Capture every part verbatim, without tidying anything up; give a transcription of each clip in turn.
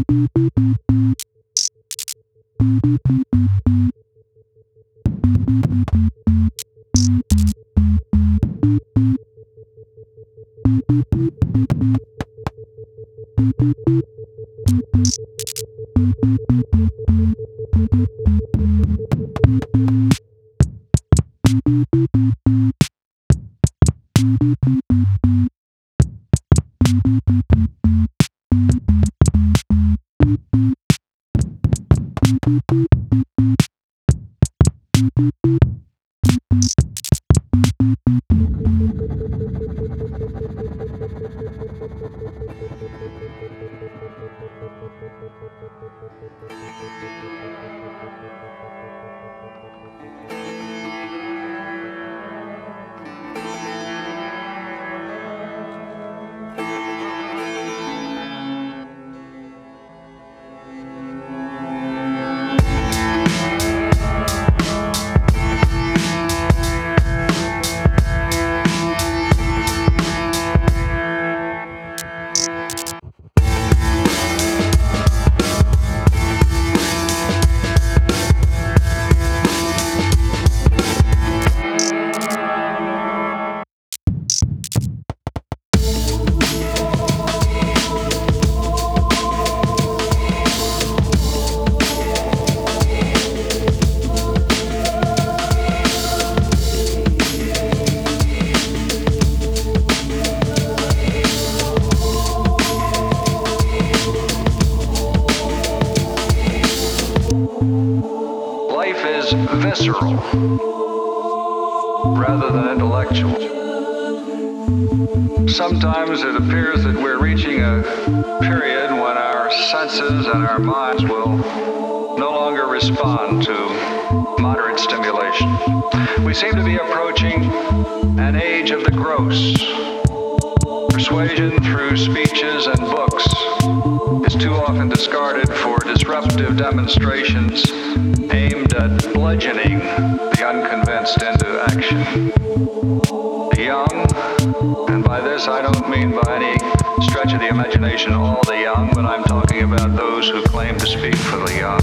Visceral rather than intellectual. Sometimes it appears that we're reaching a period when our senses and our minds will no longer respond to moderate stimulation. We seem to be approaching an age of the gross. Persuasion through speeches and books is too often discarded for disruptive demonstrations aimed at bludgeoning the unconvinced into action. The young, and by this I don't mean by any stretch of the imagination all the young, but I'm talking about those who claim to speak for the young.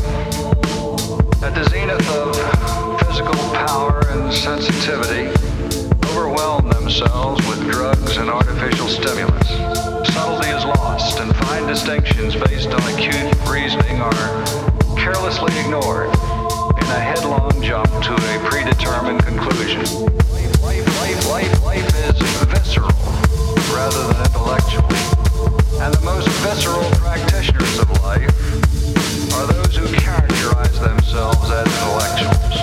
At the zenith of physical power and sensitivity, overwhelm themselves with drugs and artificial stimulants. Subtlety is lost, and fine distinctions based on acute reasoning are carelessly ignored in a headlong jump to a predetermined conclusion. Life, life, life, life is visceral rather than intellectual, and the most visceral practitioners of life are those who characterize themselves as intellectuals.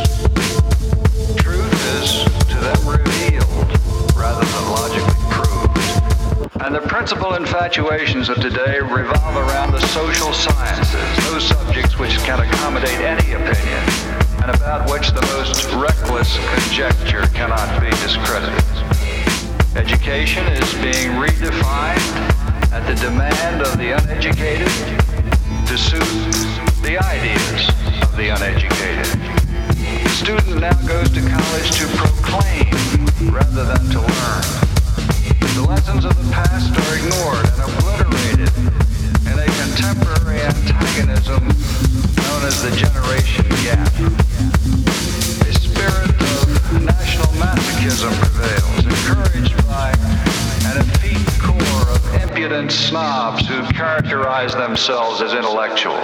Truth is to them revealed rather than logically proved. And the principal infatuations of today revolve around the social sciences, those subjects which can accommodate any opinion, and about which the most reckless conjecture cannot be discredited. Education is being redefined at the demand of the uneducated to suit the ideas of the uneducated. The student now goes to college to proclaim rather than to learn. The lessons of the past are ignored and obliterated in a contemporary antagonism known as the generation gap. A spirit of national masochism prevails, encouraged by an effete core of impudent snobs who characterize themselves as intellectuals.